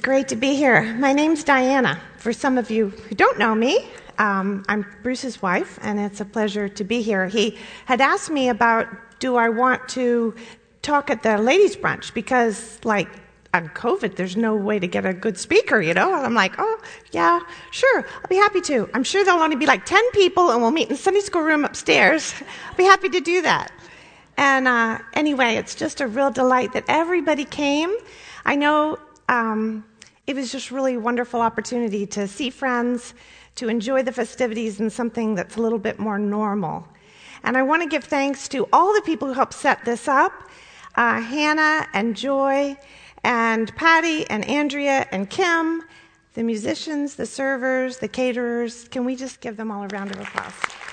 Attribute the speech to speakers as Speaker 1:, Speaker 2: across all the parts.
Speaker 1: great to be here. My name's Diana. For some of you who don't know me, I'm Bruce's wife, and it's a pleasure to be here. He had asked me about, do I want to talk at the ladies' brunch? Because, on COVID, there's no way to get a good speaker, I'm like, oh, yeah, sure, I'll be happy to. I'm sure there'll only be 10 people, and we'll meet in the Sunday school room upstairs. I'll be happy to do that. And anyway, it's just a real delight that everybody came. I know it was just really a wonderful opportunity to see friends, to enjoy the festivities in something that's a little bit more normal. And I want to give thanks to all the people who helped set this up, Hannah and Joy and Patty and Andrea and Kim, the musicians, the servers, the caterers. Can we just give them all a round of applause?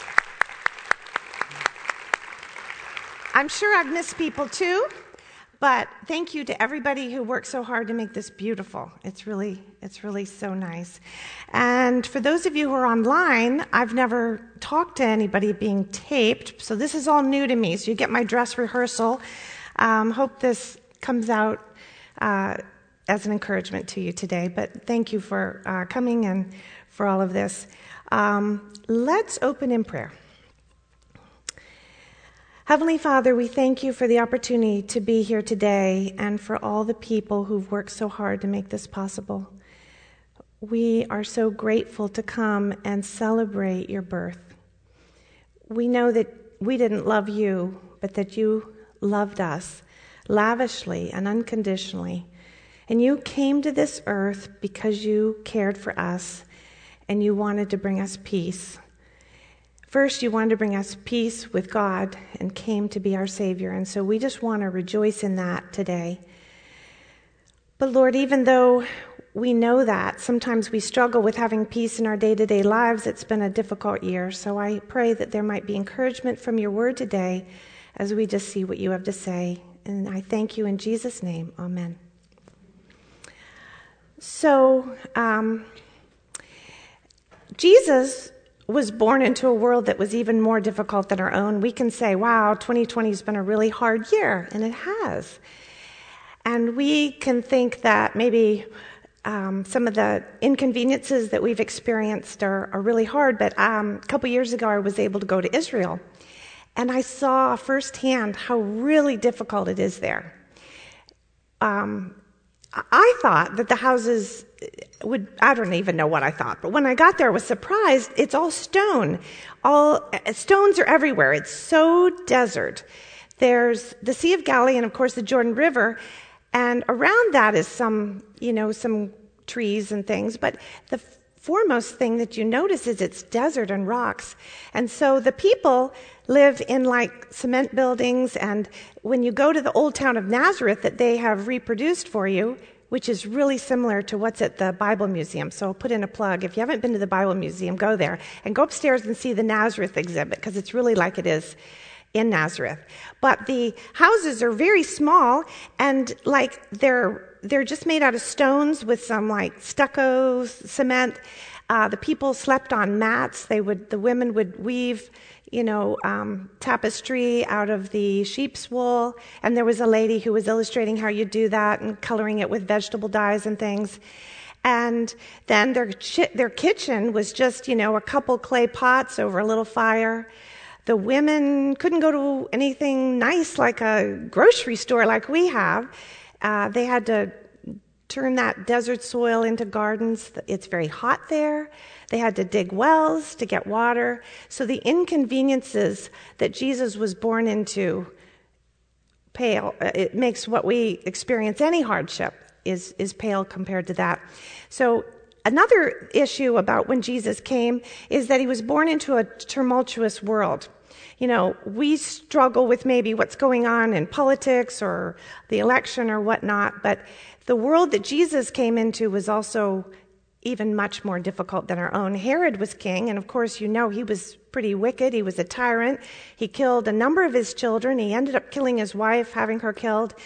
Speaker 1: I'm sure I've missed people too, but thank you to everybody who worked so hard to make this beautiful. It's really so nice. And for those of you who are online, I've never talked to anybody being taped, so this is all new to me. So you get my dress rehearsal. Hope this comes out as an encouragement to you today, but thank you for coming and for all of this. Let's open in prayer. Heavenly Father, we thank you for the opportunity to be here today and for all the people who've worked so hard to make this possible. We are so grateful to come and celebrate your birth. We know that we didn't love you, but that you loved us lavishly and unconditionally. And you came to this earth because you cared for us and you wanted to bring us peace. First, you wanted to bring us peace with God and came to be our Savior. And so we just want to rejoice in that today. But Lord, even though we know that, sometimes we struggle with having peace in our day-to-day lives. It's been a difficult year. So I pray that there might be encouragement from your word today as we just see what you have to say. And I thank you in Jesus' name. Amen. So, Jesus was born into a world that was even more difficult than our own. We can say, wow, 2020 has been a really hard year, and it has. And we can think that maybe some of the inconveniences that we've experienced are really hard, but a couple years ago I was able to go to Israel, and I saw firsthand how really difficult it is there. I thought that the houses I don't even know what I thought, but when I got there, I was surprised. It's all stone. Stones are everywhere. It's so desert. There's the Sea of Galilee and, of course, the Jordan River, and around that is some trees and things, but the foremost thing that you notice is it's desert and rocks. And so the people live in cement buildings, and when you go to the old town of Nazareth that they have reproduced for you, which is really similar to what's at the Bible Museum. So I'll put in a plug. If you haven't been to the Bible Museum, go there and go upstairs and see the Nazareth exhibit, because it's really like it is in Nazareth. But the houses are very small, and they're just made out of stones with some stucco cement. The people slept on mats. The women would weave, tapestry out of the sheep's wool. And there was a lady who was illustrating how you do that and coloring it with vegetable dyes and things. And then their kitchen was just, a couple clay pots over a little fire. The women couldn't go to anything nice like a grocery store like we have. They had to turn that desert soil into gardens. It's very hot there. They had to dig wells to get water. So the inconveniences that Jesus was born into pale. It makes what we experience, any hardship, is pale compared to that. So another issue about when Jesus came is that he was born into a tumultuous world. We struggle with maybe what's going on in politics or the election or whatnot, but the world that Jesus came into was also even much more difficult than our own. Herod was king, and of course, he was pretty wicked. He was a tyrant. He killed a number of his children. He ended up killing his wife, having her killed.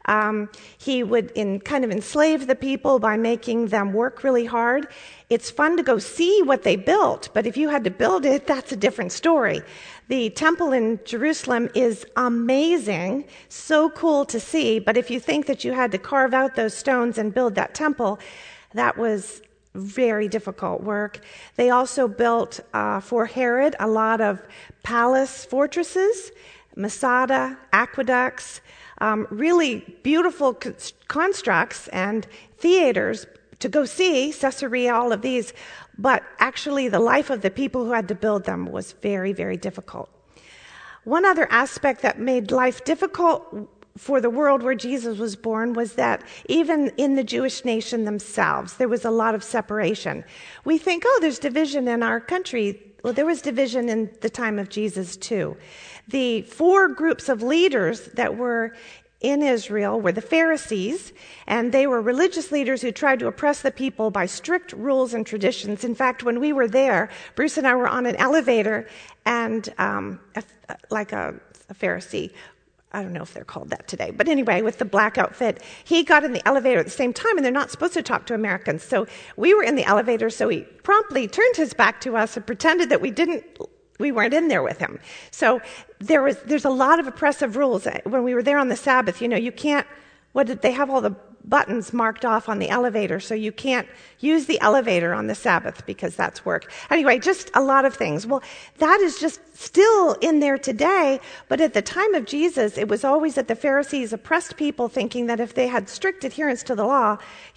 Speaker 1: He would kind of enslave the people by making them work really hard. It's fun to go see what they built, but if you had to build it, that's a different story. The temple in Jerusalem is amazing, so cool to see, but if you think that you had to carve out those stones and build that temple, that was very difficult work. They also built, for Herod, a lot of palace fortresses, Masada, aqueducts, really beautiful constructs and theaters to go see, Caesarea, all of these. But actually, the life of the people who had to build them was very, very difficult. One other aspect that made life difficult for the world where Jesus was born was that even in the Jewish nation themselves, there was a lot of separation. We think, oh, there's division in our country. Well, there was division in the time of Jesus, too. The 4 groups of leaders that were in Israel were the Pharisees, and they were religious leaders who tried to oppress the people by strict rules and traditions. In fact, when we were there, Bruce and I were on an elevator, and a Pharisee, I don't know if they're called that today, but anyway, with the black outfit, he got in the elevator at the same time, and they're not supposed to talk to Americans. So we were in the elevator, so he promptly turned his back to us and pretended that we weren't in there with him. So there's a lot of oppressive rules. When we were there on the Sabbath, you can't, they have all the buttons marked off on the elevator, so you can't use the elevator on the Sabbath because that's work. Anyway, just a lot of things. Well, that is just still in there today, but at the time of Jesus, it was always that the Pharisees oppressed people, thinking that if they had strict adherence to the law,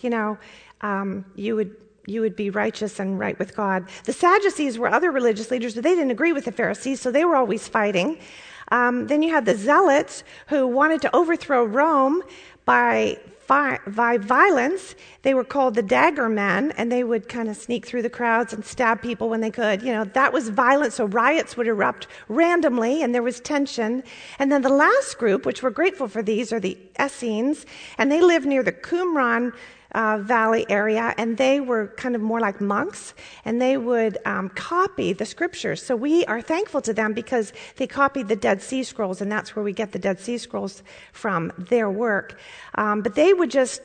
Speaker 1: you would be righteous and right with God. The Sadducees were other religious leaders, but they didn't agree with the Pharisees, so they were always fighting. Then you had the Zealots, who wanted to overthrow Rome by violence. They were called the Dagger Men, and they would kind of sneak through the crowds and stab people when they could. That was violent, so riots would erupt randomly, and there was tension. And then the last group, which we're grateful for these, are the Essenes, and they lived near the Qumran Valley area, and they were kind of more like monks, and they would copy the scriptures. So we are thankful to them because they copied the Dead Sea Scrolls, and that's where we get the Dead Sea Scrolls from, their work. But they would just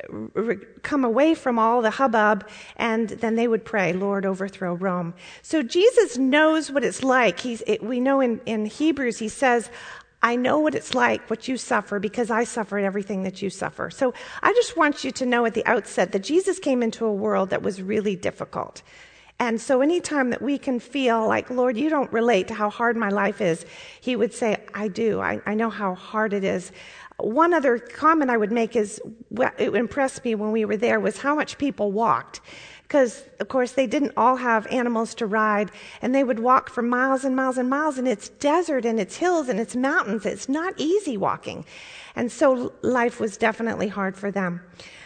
Speaker 1: come away from all the hubbub, and then they would pray, Lord, overthrow Rome. So Jesus knows what it's like. We know in Hebrews, he says, I know what it's like, what you suffer, because I suffered everything that you suffer. So I just want you to know at the outset that Jesus came into a world that was really difficult. And so anytime that we can feel like, Lord, you don't relate to how hard my life is, he would say, I do. I know how hard it is. One other comment I would make is, what it impressed me when we were there was how much people walked. Because, of course, they didn't all have animals to ride, and they would walk for miles and miles and miles, and it's desert, and it's hills, and it's mountains. It's not easy walking. And so life was definitely hard for them.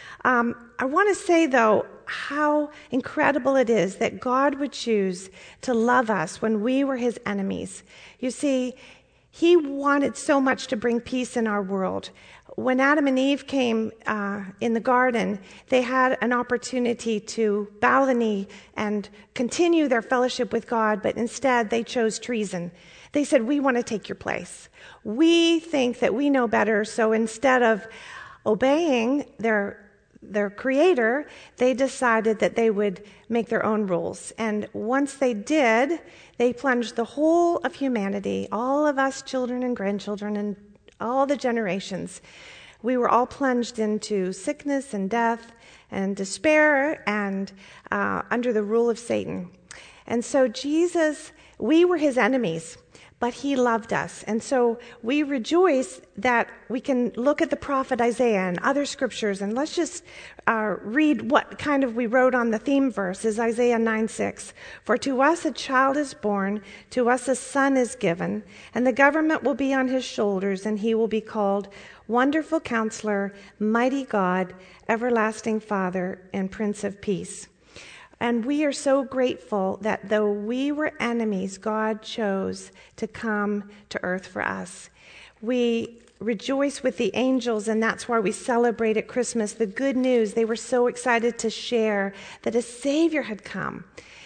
Speaker 1: I want to say, though, how incredible it is that God would choose to love us when we were his enemies. You see, he wanted so much to bring peace in our world. When Adam and Eve came in the garden, they had an opportunity to bow the knee and continue their fellowship with God, but instead they chose treason. They said, we want to take your place. We think that we know better, so instead of obeying their creator, they decided that they would make their own rules. And once they did, they plunged the whole of humanity, all of us children and grandchildren and all the generations. We were all plunged into sickness and death and despair and under the rule of Satan. And so Jesus, we were his enemies, but he loved us. And so we rejoice that we can look at the prophet Isaiah and other scriptures, and let's just read what kind of we wrote on the theme verse is Isaiah 9:6. For to us a child is born, to us a son is given, and the government will be on his shoulders, and he will be called Wonderful Counselor, Mighty God, Everlasting Father, and Prince of Peace. And we are so grateful that though we were enemies, God chose to come to earth for us. We rejoice with the angels, and that's why we celebrate at Christmas the good news. They were so excited to share that a Savior had come.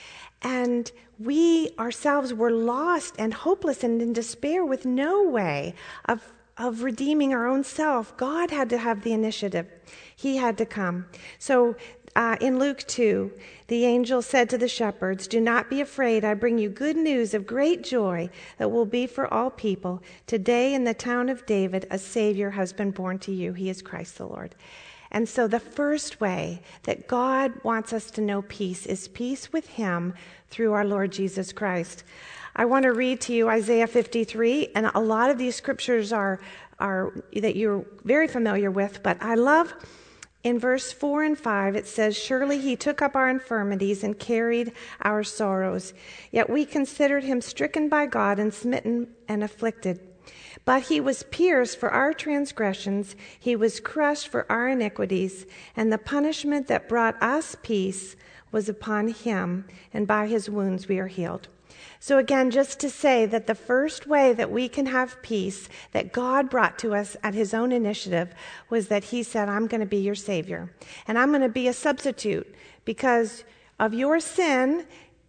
Speaker 1: And we ourselves were lost and hopeless and in despair with no way of of redeeming our own self. God had to have the initiative. He had to come. So in Luke 2, the angel said to the shepherds, "Do not be afraid. I bring you good news of great joy that will be for all people. Today in the town of David, a Savior has been born to you. He is Christ the Lord." And so the first way that God wants us to know peace is peace with him through our Lord Jesus Christ. I want to read to you Isaiah 53, and a lot of these scriptures are that you're very familiar with, but I love in verse 4 and 5, it says, "Surely he took up our infirmities and carried our sorrows. Yet we considered him stricken by God and smitten and afflicted. But he was pierced for our transgressions, he was crushed for our iniquities, and the punishment that brought us peace was upon him, and by his wounds we are healed." So again, just to say that the first way that we can have peace that God brought to us at his own initiative was that he said, "I'm going to be your Savior, and I'm going to be a substitute because of your sin.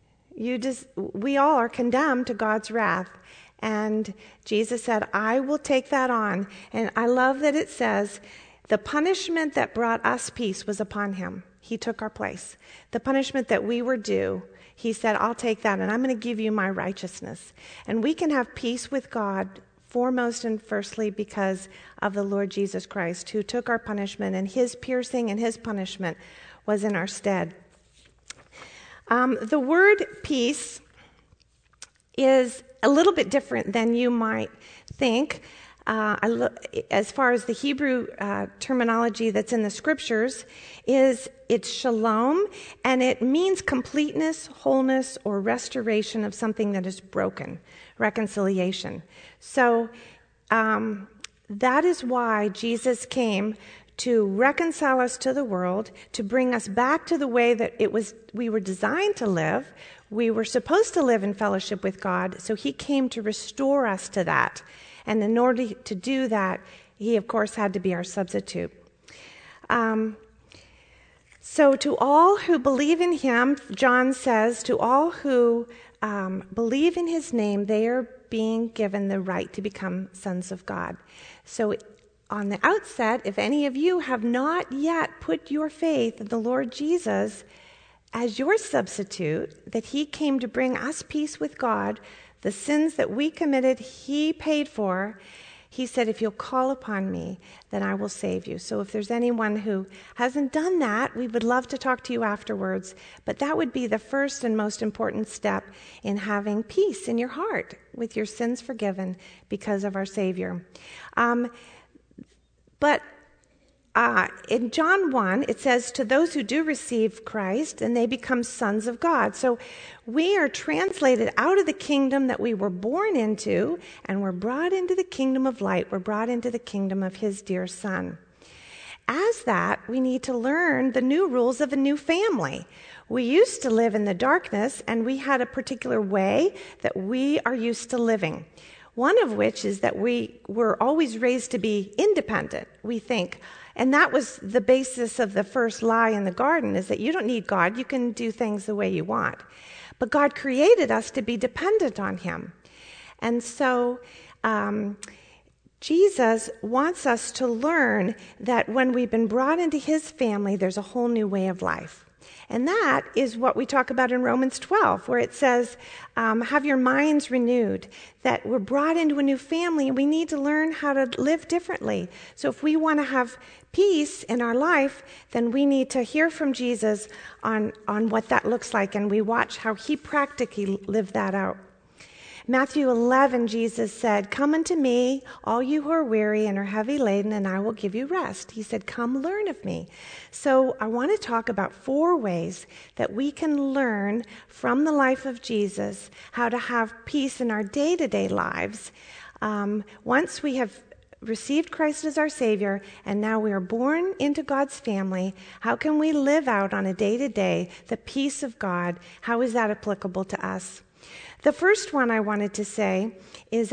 Speaker 1: We all are condemned to God's wrath." And Jesus said, "I will take that on." And I love that it says, the punishment that brought us peace was upon him. He took our place. The punishment that we were due, he said, "I'll take that, and I'm going to give you my righteousness." And we can have peace with God foremost and firstly because of the Lord Jesus Christ, who took our punishment, and his piercing and his punishment was in our stead. The word peace is a little bit different than you might think. As far as the Hebrew terminology that's in the scriptures, it's shalom, and it means completeness, wholeness, or restoration of something that is broken, reconciliation. So that is why Jesus came to reconcile us to the world, to bring us back to the way that we were designed to live. We were supposed to live in fellowship with God, so he came to restore us to that. And in order to do that, he, of course, had to be our substitute. So to all who believe in him, John says, to all who believe in his name, they are being given the right to become sons of God. So on the outset, if any of you have not yet put your faith in the Lord Jesus as your substitute, that he came to bring us peace with God, the sins that we committed, he paid for. He said, "If you'll call upon me, then I will save you." So if there's anyone who hasn't done that, we would love to talk to you afterwards. But that would be the first and most important step in having peace in your heart with your sins forgiven because of our Savior. But in John 1, it says, "To those who do receive Christ, and they become sons of God." So we are translated out of the kingdom that we were born into, and we're brought into the kingdom of light. We're brought into the kingdom of his dear Son. As that, we need to learn the new rules of a new family. We used to live in the darkness, and we had a particular way that we are used to living. One of which is that we were always raised to be independent, we think. And that was the basis of the first lie in the garden, is that you don't need God. You can do things the way you want. But God created us to be dependent on him. And so Jesus wants us to learn that when we've been brought into his family, there's a whole new way of life. And that is what we talk about in Romans 12, where it says, have your minds renewed, that we're brought into a new family and we need to learn how to live differently. So if we want to have peace in our life, then we need to hear from Jesus on what that looks like, and we watch how he practically lived that out. Matthew 11, Jesus said, "Come unto me, all you who are weary and are heavy laden, and I will give you rest." He said, "Come learn of me." So I want to talk about 4 ways that we can learn from the life of Jesus how to have peace in our day-to-day lives. Once we have received Christ as our Savior, and now we are born into God's family, how can we live out on a day-to-day the peace of God? How is that applicable to us? The first one I wanted to say is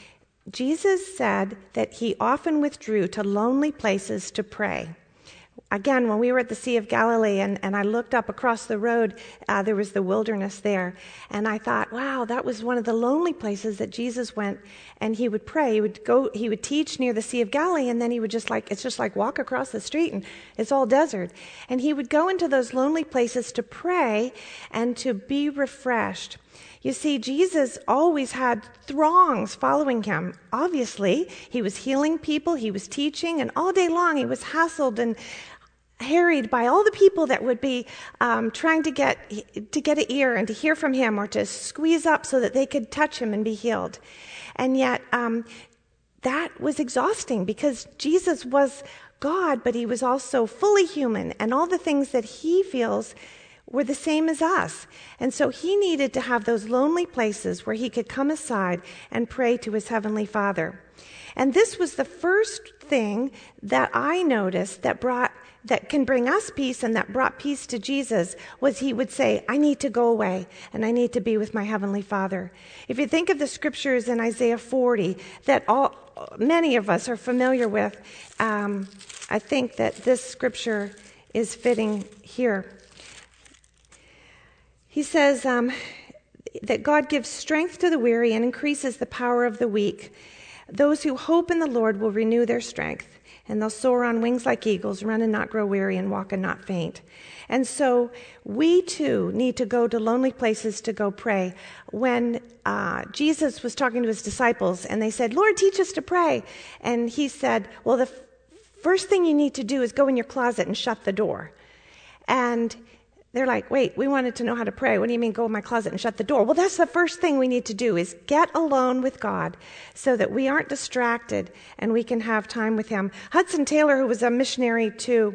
Speaker 1: Jesus said that he often withdrew to lonely places to pray. again, when we were at the Sea of Galilee and I looked up across the road, there was the wilderness there. And I thought, wow, that was one of the lonely places that Jesus went, and he would pray. He would teach near the Sea of Galilee, and then he would it's just like walk across the street and it's all desert. And he would go into those lonely places to pray and to be refreshed. You see, Jesus always had throngs following him. Obviously, he was healing people, he was teaching, and all day long he was hassled and harried by all the people that would be trying to get an ear and to hear from him or to squeeze up so that they could touch him and be healed. And yet, that was exhausting because Jesus was God, but he was also fully human, and all the things that he feels were the same as us. And so he needed to have those lonely places where he could come aside and pray to his heavenly Father. And this was the first thing that I noticed that can bring us peace and that brought peace to Jesus, was he would say, I need to go away and I need to be with my heavenly Father. If you think of the scriptures in Isaiah 40 that many of us are familiar with, I think that this scripture is fitting here. He says that God gives strength to the weary and increases the power of the weak. Those who hope in the Lord will renew their strength, and they'll soar on wings like eagles, run and not grow weary, and walk and not faint. And so we too need to go to lonely places to go pray. When Jesus was talking to his disciples and they said, Lord, teach us to pray. And he said, well, the first thing you need to do is go in your closet and shut the door. And they're like, wait, we wanted to know how to pray. What do you mean go in my closet and shut the door? Well, that's the first thing we need to do, is get alone with God so that we aren't distracted and we can have time with him. Hudson Taylor, who was a missionary to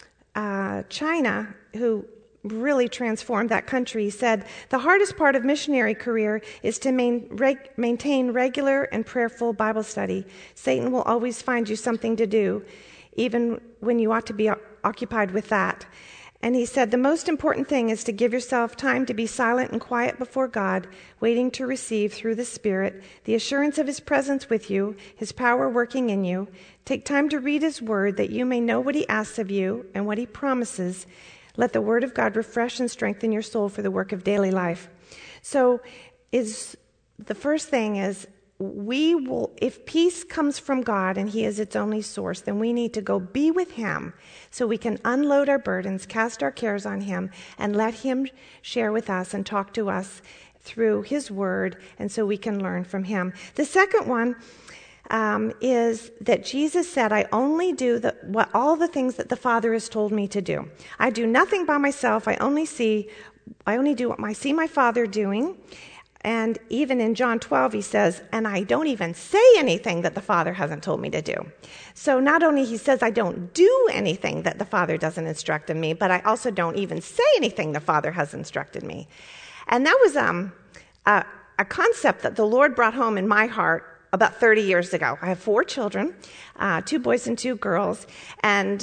Speaker 1: China, who really transformed that country, said, the hardest part of missionary career is to maintain regular and prayerful Bible study. Satan will always find you something to do, even when you ought to be occupied with that. And he said, the most important thing is to give yourself time to be silent and quiet before God, waiting to receive through the Spirit the assurance of his presence with you, his power working in you. Take time to read his word that you may know what he asks of you and what he promises. Let the word of God refresh and strengthen your soul for the work of daily life. So the first thing is, if peace comes from God and he is its only source, then we need to go be with him so we can unload our burdens, cast our cares on him, and let him share with us and talk to us through his word, and so we can learn from him. The second one is that Jesus said, I only do all the things that the Father has told me to do. I do nothing by myself. I only do what I see my Father doing. And even in John 12, he says, and I don't even say anything that the Father hasn't told me to do. So not only he says I don't do anything that the Father doesn't instruct in me, but I also don't even say anything the Father has instructed me. And that was a concept that the Lord brought home in my heart about 30 years ago. I have 4 children, 2 boys and 2 girls, and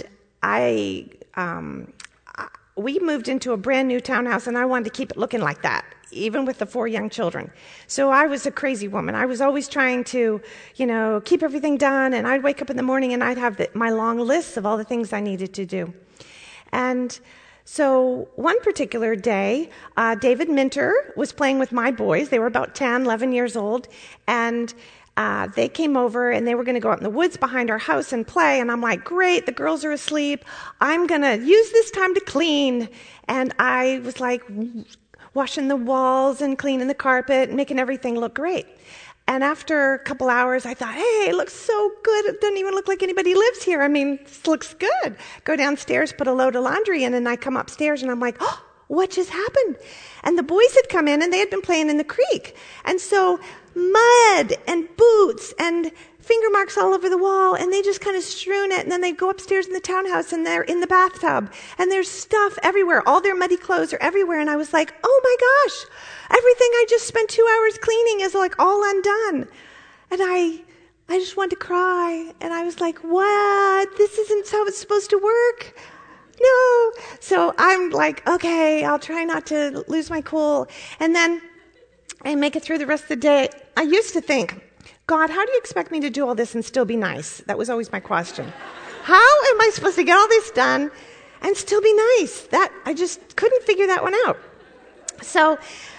Speaker 1: we moved into a brand new townhouse, and I wanted to keep it looking like that, even with the 4 young children. So I was a crazy woman. I was always trying to, keep everything done, and I'd wake up in the morning and I'd have my long lists of all the things I needed to do. And so one particular day, David Minter was playing with my boys. They were about 10, 11 years old, and they came over and they were going to go out in the woods behind our house and play. And I'm like, great, the girls are asleep. I'm going to use this time to clean. And I was like washing the walls and cleaning the carpet and making everything look great. And after a couple hours, I thought, hey, it looks so good. It doesn't even look like anybody lives here. I mean, this looks good. Go downstairs, put a load of laundry in, and I come upstairs and I'm like, oh, what just happened? And the boys had come in and they had been playing in the creek. And so mud and boots and finger marks all over the wall, and they just kind of strewn it. And then they go upstairs in the townhouse and they're in the bathtub and there's stuff everywhere. All their muddy clothes are everywhere. And I was like, oh my gosh, everything I just spent 2 hours cleaning is like all undone. And I just wanted to cry. And I was like, what? This isn't how it's supposed to work. No. So I'm like, okay, I'll try not to lose my cool. And then I make it through the rest of the day. I used to think, God, how do you expect me to do all this and still be nice? That was always my question. How am I supposed to get all this done and still be nice? I just couldn't figure that one out. So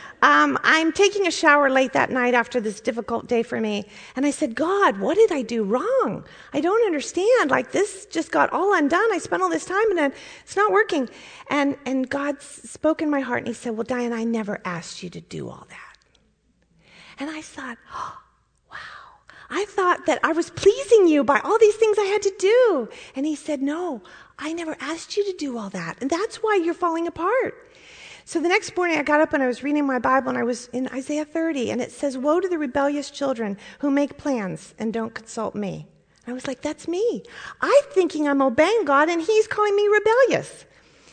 Speaker 1: I'm taking a shower late that night after this difficult day for me. And I said, God, what did I do wrong? I don't understand. Like, this just got all undone. I spent all this time and then it's not working. And God spoke in my heart and he said, well, Diane, I never asked you to do all that. And I thought, oh, wow. I thought that I was pleasing you by all these things I had to do. And he said, no, I never asked you to do all that. And that's why you're falling apart. So the next morning I got up and I was reading my Bible and I was in Isaiah 30 and it says, woe to the rebellious children who make plans and don't consult me. And I was like, that's me. I'm thinking I'm obeying God and he's calling me rebellious.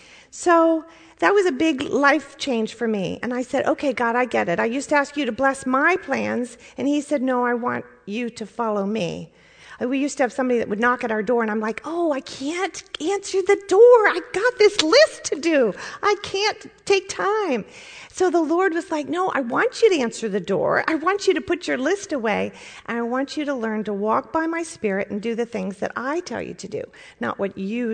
Speaker 1: So that was a big life change for me. And I said, okay, God, I get it. I used to ask you to bless my plans. And he said, no, I want you to follow me. We used to have somebody that would knock at our door, and I'm like, oh, I can't answer the door. I got this list to do. I can't take time. So the Lord was like, no, I want you to answer the door. I want you to put your list away, and I want you to learn to walk by my Spirit and do the things that I tell you to do, not what you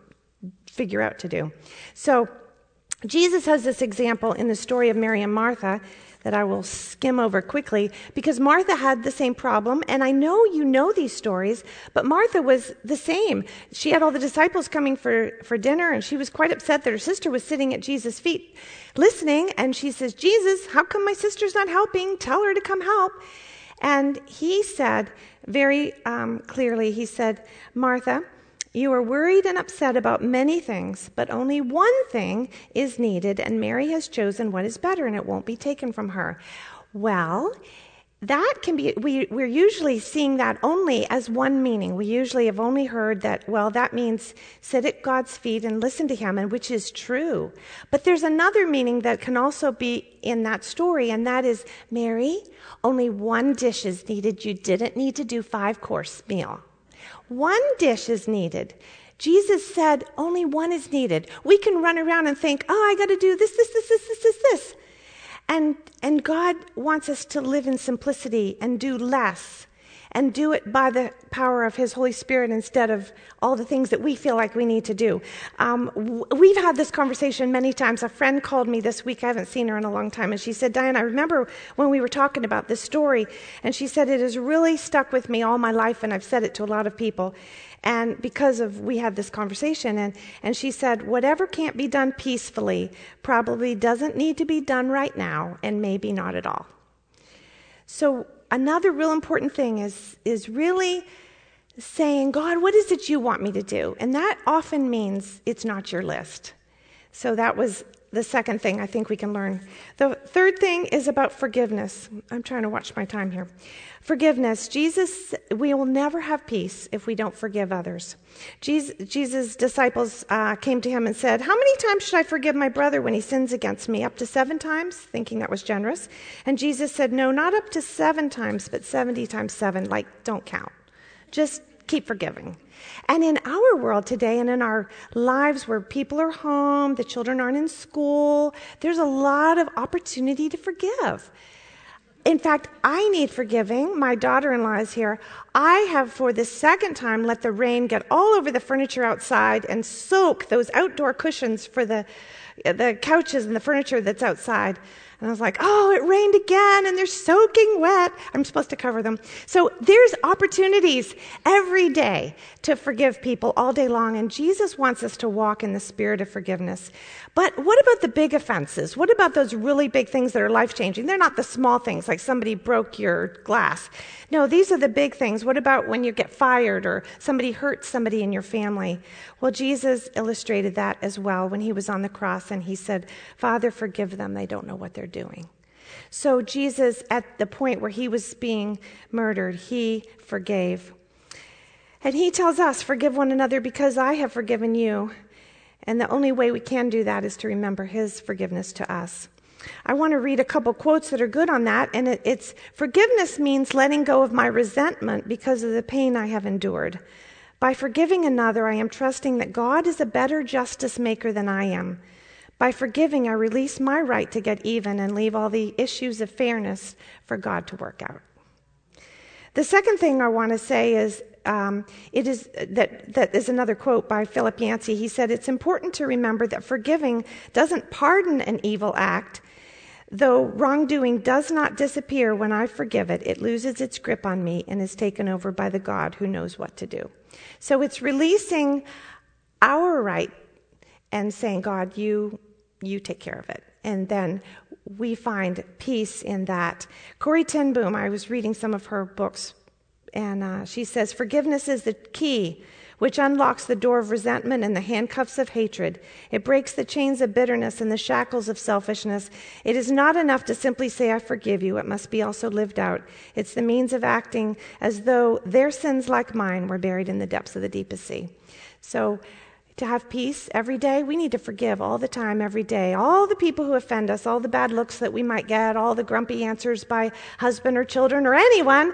Speaker 1: figure out to do. So Jesus has this example in the story of Mary and Martha that I will skim over quickly, because Martha had the same problem, and I know you know these stories, but Martha was the same. She had all the disciples coming for dinner, and she was quite upset that her sister was sitting at Jesus' feet listening, and she says, Jesus, how come my sister's not helping? Tell her to come help. And he said very clearly, he said, Martha, you are worried and upset about many things, but only one thing is needed, and Mary has chosen what is better, and it won't be taken from her. Well, that can be, we're usually seeing that only as one meaning. We usually have only heard that, well, that means sit at God's feet and listen to him, and which is true. But there's another meaning that can also be in that story, and that is, Mary, only one dish is needed. You didn't need to do 5-course meal. One dish is needed. Jesus said only one is needed. We can run around and think, oh, I got to do this. And God wants us to live in simplicity and do less and do it by the power of his Holy Spirit instead of all the things that we feel like we need to do. We've had this conversation many times. A friend called me this week. I haven't seen her in a long time. And she said, Diane, I remember when we were talking about this story. And she said, it has really stuck with me all my life. And I've said it to a lot of people. And because we had this conversation. And she said, whatever can't be done peacefully probably doesn't need to be done right now, and maybe not at all. So another real important thing is really saying, God, what is it you want me to do? And that often means it's not your list. So that was the second thing I think we can learn. The third thing is about forgiveness. I'm trying to watch my time here. Forgiveness. We will never have peace if we don't forgive others. Jesus' disciples came to him and said, how many times should I forgive my brother when he sins against me? Up to 7 times? Thinking that was generous. And Jesus said, no, not up to 7 times, but 70 times 7. Like, don't count. Just keep forgiving. And in our world today and in our lives where people are home, the children aren't in school, there's a lot of opportunity to forgive. In fact, I need forgiving. My daughter-in-law is here. I have, for the second time, let the rain get all over the furniture outside and soak those outdoor cushions for the couches and the furniture that's outside. And I was like, oh, it rained again, and they're soaking wet. I'm supposed to cover them. So there's opportunities every day to forgive people all day long, and Jesus wants us to walk in the spirit of forgiveness. But what about the big offenses? What about those really big things that are life-changing? They're not the small things, like somebody broke your glass. No, these are the big things. What about when you get fired or somebody hurts somebody in your family? Well, Jesus illustrated that as well when he was on the cross, and he said, Father, forgive them. They don't know what they're doing. So Jesus, at the point where he was being murdered, he forgave. And he tells us, forgive one another because I have forgiven you. And the only way we can do that is to remember his forgiveness to us. I want to read a couple quotes that are good on that. And it's forgiveness means letting go of my resentment because of the pain I have endured. By forgiving another, I am trusting that God is a better justice maker than I am. By forgiving, I release my right to get even and leave all the issues of fairness for God to work out. The second thing I want to say is, it is that is another quote by Philip Yancey. He said, "It's important to remember that forgiving doesn't pardon an evil act. Though wrongdoing does not disappear when I forgive it, it loses its grip on me and is taken over by the God who knows what to do." So it's releasing our right and saying, God, you take care of it. And then we find peace in that. Corrie ten Boom, I was reading some of her books, and she says, "Forgiveness is the key which unlocks the door of resentment and the handcuffs of hatred. It breaks the chains of bitterness and the shackles of selfishness. It is not enough to simply say, I forgive you. It must be also lived out. It's the means of acting as though their sins, like mine, were buried in the depths of the deepest sea." So to have peace every day, we need to forgive all the time, every day. All the people who offend us, all the bad looks that we might get, all the grumpy answers by husband or children or anyone.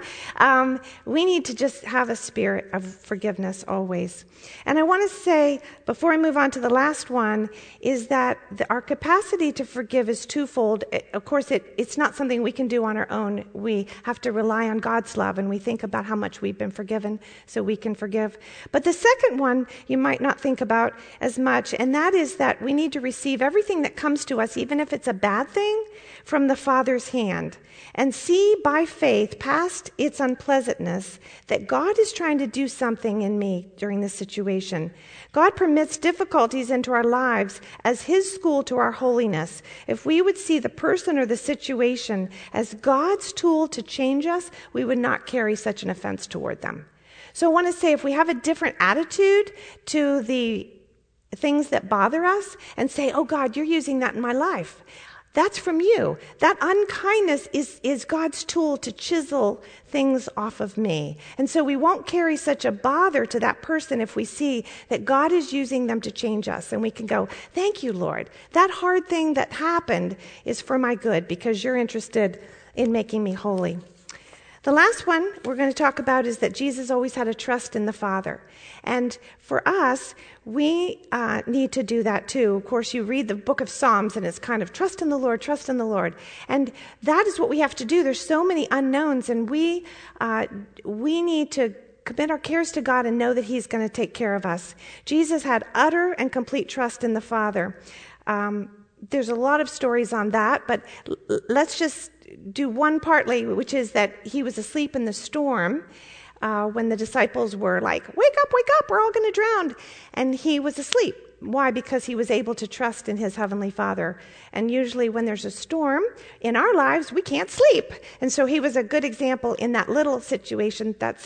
Speaker 1: We need to just have a spirit of forgiveness always. And I want to say, before I move on to the last one, is that our capacity to forgive is twofold. Of course, it's not something we can do on our own. We have to rely on God's love, and we think about how much we've been forgiven so we can forgive. But the second one you might not think about as much, and that is that we need to receive everything that comes to us, even if it's a bad thing, from the Father's hand, and see by faith past its unpleasantness that God is trying to do something in me during this situation. God permits difficulties into our lives as His school to our holiness. If we would see the person or the situation as God's tool to change us, we would not carry such an offense toward them. So I want to say, if we have a different attitude to the things that bother us and say, oh God, you're using that in my life, that's from you. That unkindness is God's tool to chisel things off of me. And so we won't carry such a bother to that person if we see that God is using them to change us. And we can go, thank you, Lord. That hard thing that happened is for my good because you're interested in making me holy. The last one we're going to talk about is that Jesus always had a trust in the Father. And for us, we need to do that too. Of course, you read the book of Psalms and it's kind of trust in the Lord, trust in the Lord. And that is what we have to do. There's so many unknowns, and we need to commit our cares to God and know that He's going to take care of us. Jesus had utter and complete trust in the Father. There's a lot of stories on that, but let's just do one partly, which is that He was asleep in the storm when the disciples were like, wake up, we're all going to drown. And He was asleep. Why? Because He was able to trust in His Heavenly Father. And usually when there's a storm in our lives, we can't sleep. And so He was a good example in that little situation, that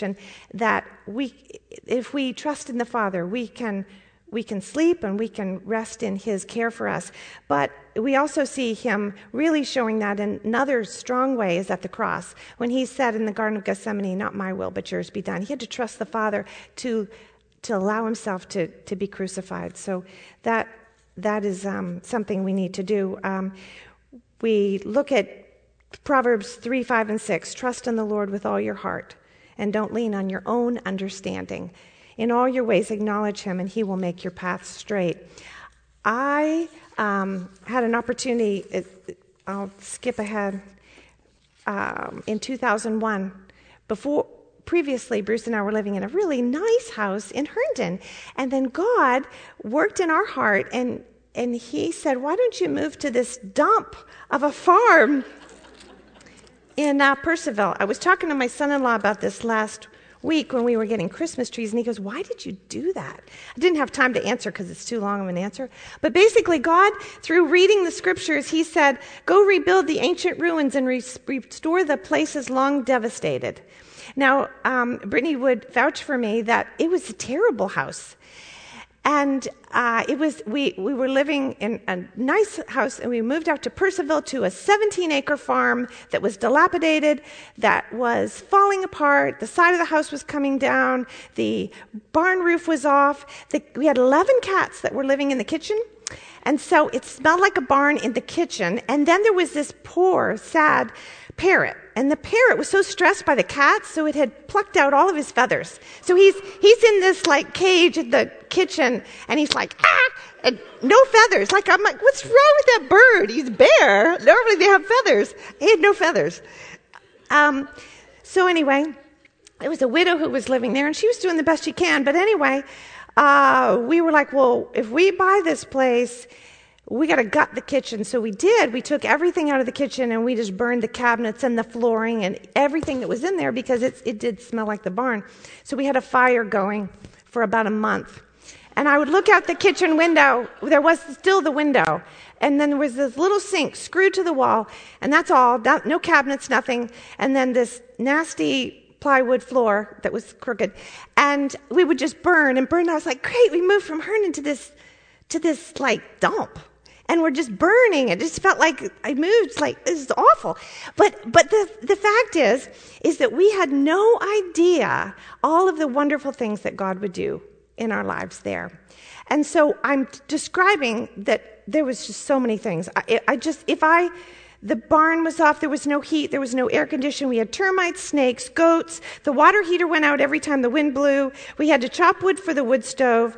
Speaker 1: if we trust in the Father, we can sleep and we can rest in His care for us. But we also see Him really showing that in another strong way is at the cross. When He said in the Garden of Gethsemane, not my will, but yours be done. He had to trust the Father to allow Himself to be crucified. So that is something we need to do. We look at Proverbs 3, 5, and 6. Trust in the Lord with all your heart, and don't lean on your own understanding. In all your ways, acknowledge Him, and He will make your path straight. I had an opportunity, I'll skip ahead, in 2001. Previously, Bruce and I were living in a really nice house in Herndon. And then God worked in our heart, and He said, why don't you move to this dump of a farm in Percival? I was talking to my son-in-law about this last week when we were getting Christmas trees, and he goes, why did you do that? I didn't have time to answer because it's too long of an answer. But basically, God, through reading the scriptures, He said, go rebuild the ancient ruins and restore the places long devastated. Now, Brittany would vouch for me that it was a terrible house. And we were living in a nice house, and we moved out to Percival to a 17-acre farm that was dilapidated, that was falling apart. The side of the house was coming down. The barn roof was off. We had 11 cats that were living in the kitchen. And so it smelled like a barn in the kitchen. And then there was this poor, sad parrot. And the parrot was so stressed by the cats, so it had plucked out all of his feathers. So he's in this like cage in the kitchen, and he's like, and no feathers. I'm like, what's wrong with that bird? He's bare. Normally they have feathers. He had no feathers. So anyway, it was a widow who was living there, and she was doing the best she can. But anyway, we were like, well, if we buy this place, we got to gut the kitchen. So we did. We took everything out of the kitchen, and we just burned the cabinets and the flooring and everything that was in there because it did smell like the barn. So we had a fire going for about a month. And I would look out the kitchen window. There was still the window. And then there was this little sink screwed to the wall. And that's all. No cabinets, nothing. And then this nasty plywood floor that was crooked. And we would just burn and burn. I was like, great, we moved from Herndon to this like dump. And we're just burning. It just felt like I moved, like, this is awful. But the fact is that we had no idea all of the wonderful things that God would do in our lives there. And so I'm describing that there was just so many things. The barn was off, there was no heat, there was no air conditioning, we had termites, snakes, goats, the water heater went out every time the wind blew, we had to chop wood for the wood stove.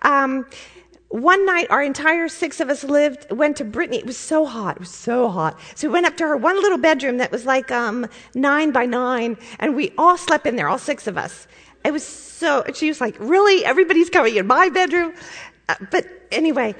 Speaker 1: One night, our entire 6 of us went to Brittany. It was so hot. So we went up to her one little bedroom that was like 9 by 9, and we all slept in there, all 6 of us. It was she was like, really? Everybody's coming in my bedroom? But anyway,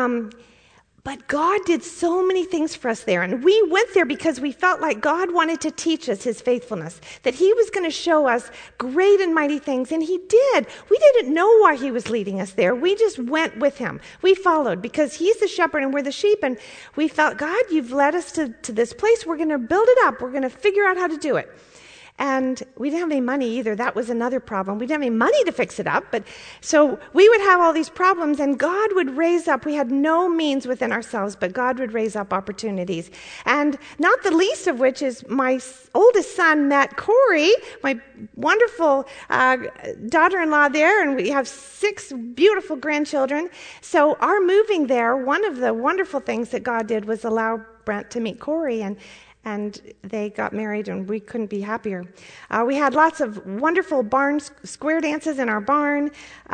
Speaker 1: but God did so many things for us there. And we went there because we felt like God wanted to teach us his faithfulness, that he was going to show us great and mighty things. And he did. We didn't know why he was leading us there. We just went with him. We followed because he's the shepherd and we're the sheep. And we felt, God, you've led us to this place. We're going to build it up. We're going to figure out how to do it. And we didn't have any money either. That was another problem. We didn't have any money to fix it up. But so we would have all these problems, and God would raise up. We had no means within ourselves, but God would raise up opportunities. And not the least of which is my oldest son met Corey, my wonderful daughter-in-law there, and we have 6 beautiful grandchildren. So our moving there, one of the wonderful things that God did was allow Brent to meet Corey, and they got married, and we couldn't be happier. We had lots of wonderful square dances in our barn.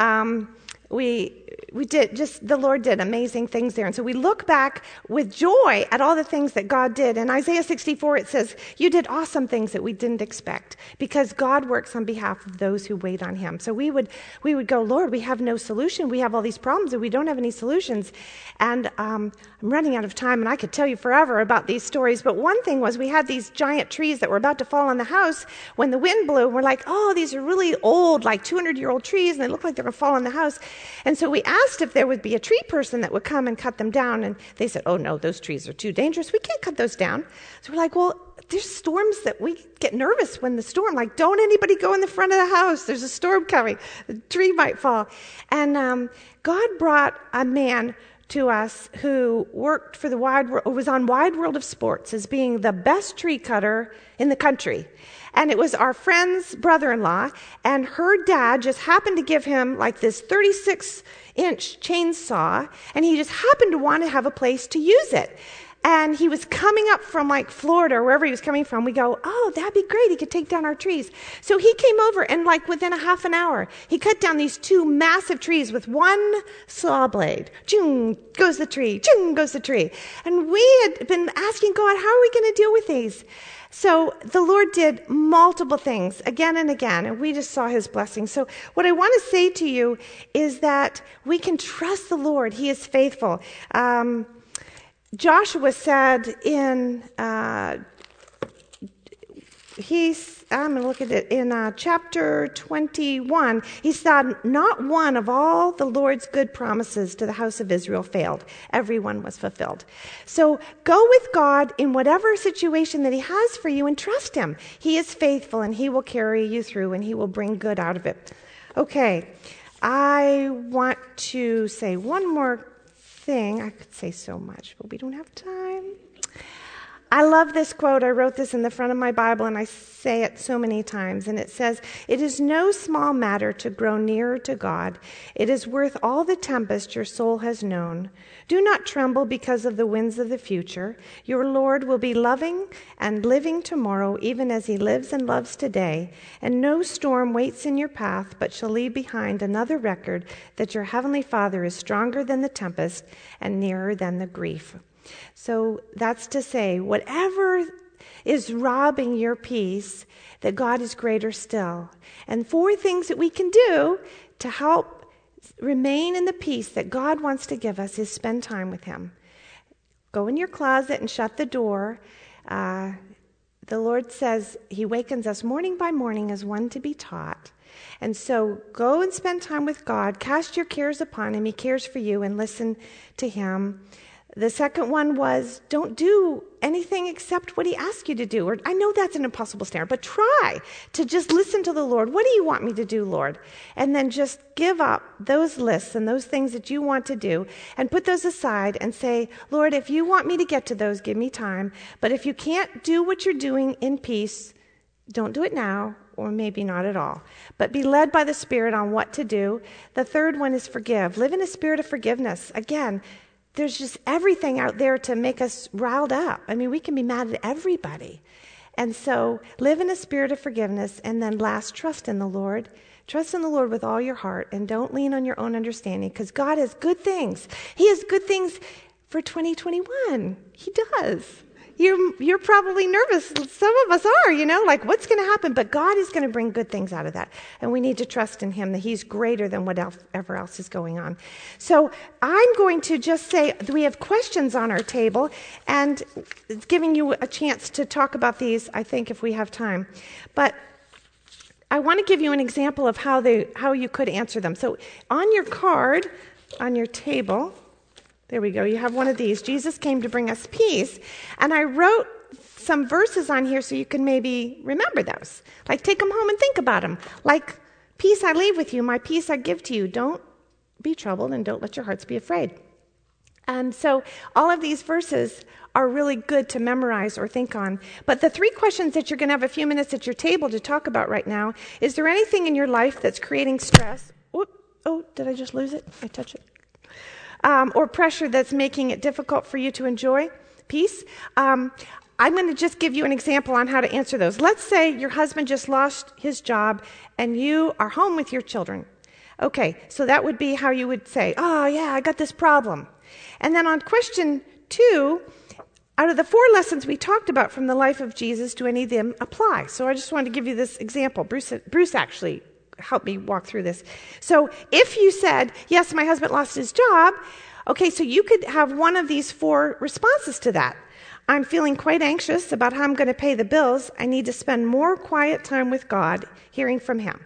Speaker 1: The Lord did amazing things there. And so we look back with joy at all the things that God did. In Isaiah 64, it says, you did awesome things that we didn't expect because God works on behalf of those who wait on him. So we would go, Lord, we have no solution. We have all these problems and we don't have any solutions. And I'm running out of time, and I could tell you forever about these stories. But one thing was we had these giant trees that were about to fall on the house when the wind blew. And we're like, oh, these are really old, like 200-year-old trees, and they look like they're going to fall on the house. And so we asked if there would be a tree person that would come and cut them down. And they said, oh, no, those trees are too dangerous. We can't cut those down. So we're like, well, there's storms that we get nervous when the storm, like, don't anybody go in the front of the house. There's a storm coming. The tree might fall. And God brought a man to us who worked for was on Wide World of Sports as being the best tree cutter in the country. And it was our friend's brother-in-law, and her dad just happened to give him like this 36-inch chainsaw, and he just happened to want to have a place to use it. And he was coming up from like Florida or wherever he was coming from. We go, oh, that'd be great. He could take down our trees. So he came over, and like within a half an hour, he cut down these 2 massive trees with one saw blade. Chung goes the tree. Chung goes the tree. And we had been asking God, how are we going to deal with these? So the Lord did multiple things again and again, and we just saw his blessing. So what I want to say to you is that we can trust the Lord. He is faithful. Joshua said in, I'm going to look at it, in chapter 21, he said, not one of all the Lord's good promises to the house of Israel failed. Everyone was fulfilled. So go with God in whatever situation that he has for you and trust him. He is faithful, and he will carry you through, and he will bring good out of it. Okay, I want to say one more thing. I could say so much, but we don't have time. I love this quote. I wrote this in the front of my Bible, and I say it so many times. And it says, it is no small matter to grow nearer to God. It is worth all the tempest your soul has known. Do not tremble because of the winds of the future. Your Lord will be loving and living tomorrow, even as he lives and loves today. And no storm waits in your path, but shall leave behind another record that your heavenly Father is stronger than the tempest and nearer than the grief. So that's to say, whatever is robbing your peace, that God is greater still. And 4 things that we can do to help remain in the peace that God wants to give us is spend time with him. Go in your closet and shut the door. The Lord says he wakens us morning by morning as one to be taught. And so go and spend time with God. Cast your cares upon him. He cares for you, and listen to him. The second one was, don't do anything except what he asks you to do. Or I know that's an impossible standard, but try to just listen to the Lord. What do you want me to do, Lord? And then just give up those lists and those things that you want to do and put those aside and say, Lord, if you want me to get to those, give me time. But if you can't do what you're doing in peace, don't do it now, or maybe not at all. But be led by the Spirit on what to do. The third one is forgive. Live in a spirit of forgiveness. Again, there's just everything out there to make us riled up. I mean, we can be mad at everybody. And so live in a spirit of forgiveness. And then last, trust in the Lord. Trust in the Lord with all your heart, and don't lean on your own understanding, because God has good things. He has good things for 2021. He does. You're probably nervous. Some of us are, like what's going to happen? But God is going to bring good things out of that. And we need to trust in him that he's greater than whatever else is going on. So I'm going to just say we have questions on our table, and it's giving you a chance to talk about these, I think, if we have time. But I want to give you an example of how you could answer them. So on your card, on your table, there we go. You have one of these. Jesus came to bring us peace. And I wrote some verses on here so you can maybe remember those. Like, take them home and think about them. Like, peace I leave with you, my peace I give to you. Don't be troubled, and don't let your hearts be afraid. And so all of these verses are really good to memorize or think on. But the 3 questions that you're going to have a few minutes at your table to talk about right now, is there anything in your life that's creating stress? Oh, did I just lose it? I touched it. Or pressure that's making it difficult for you to enjoy peace? I'm going to just give you an example on how to answer those. Let's say your husband just lost his job and you are home with your children. Okay, so that would be how you would say, oh yeah, I got this problem. And then on question 2, out of the 4 lessons we talked about from the life of Jesus, do any of them apply? So I just wanted to give you this example. Bruce actually help me walk through this. So if you said, yes, my husband lost his job, okay, so you could have one of these 4 responses to that. I'm feeling quite anxious about how I'm going to pay the bills. I need to spend more quiet time with God, hearing from him.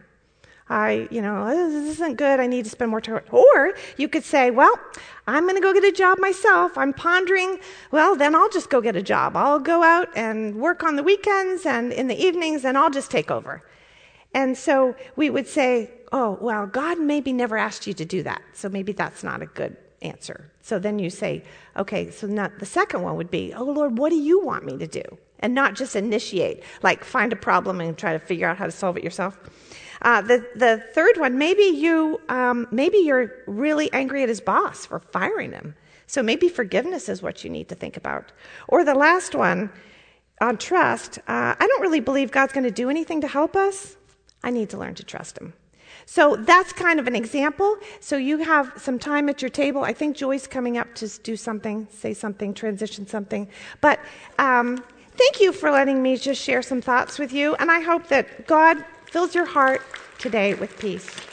Speaker 1: This isn't good. I need to spend more time. Or you could say, well, I'm going to go get a job myself. I'm pondering, well, then I'll just go get a job. I'll go out and work on the weekends and in the evenings, and I'll just take over. And so we would say, oh, well, God maybe never asked you to do that, so maybe that's not a good answer. So then you say, okay, so not the second one would be, oh, Lord, what do you want me to do? And not just initiate, like find a problem and try to figure out how to solve it yourself. The third one, maybe you're really angry at his boss for firing him. So maybe forgiveness is what you need to think about. Or the last one, on trust, I don't really believe God's going to do anything to help us. I need to learn to trust him. So that's kind of an example. So you have some time at your table. I think Joy's coming up to do something, say something, transition something. But thank you for letting me just share some thoughts with you. And I hope that God fills your heart today with peace.